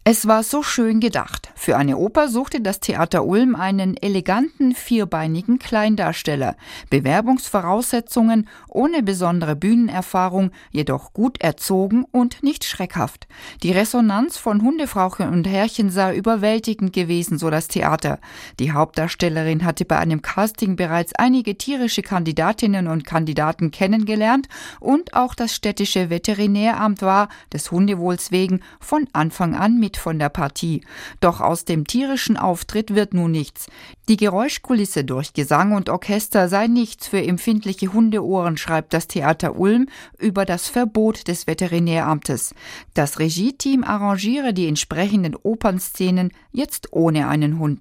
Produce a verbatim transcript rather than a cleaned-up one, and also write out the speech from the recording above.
Es war so schön gedacht. Für eine Oper suchte das Theater Ulm einen eleganten, vierbeinigen Kleindarsteller. Bewerbungsvoraussetzungen, ohne besondere Bühnenerfahrung, jedoch gut erzogen und nicht schreckhaft. Die Resonanz von Hundefrauchen und Herrchen sei überwältigend gewesen, so das Theater. Die Hauptdarstellerin hatte bei einem Casting bereits einige tierische Kandidatinnen und Kandidaten kennengelernt und auch das städtische Veterinäramt war, des Hundewohls wegen, von Anfang an mit von der Partie. Doch aus dem tierischen Auftritt wird nun nichts. Die Geräuschkulisse durch Gesang und Orchester sei nichts für empfindliche Hundeohren, schreibt das Theater Ulm über das Verbot des Veterinäramtes. Das Regie-Team arrangiere die entsprechenden Opernszenen jetzt ohne einen Hund.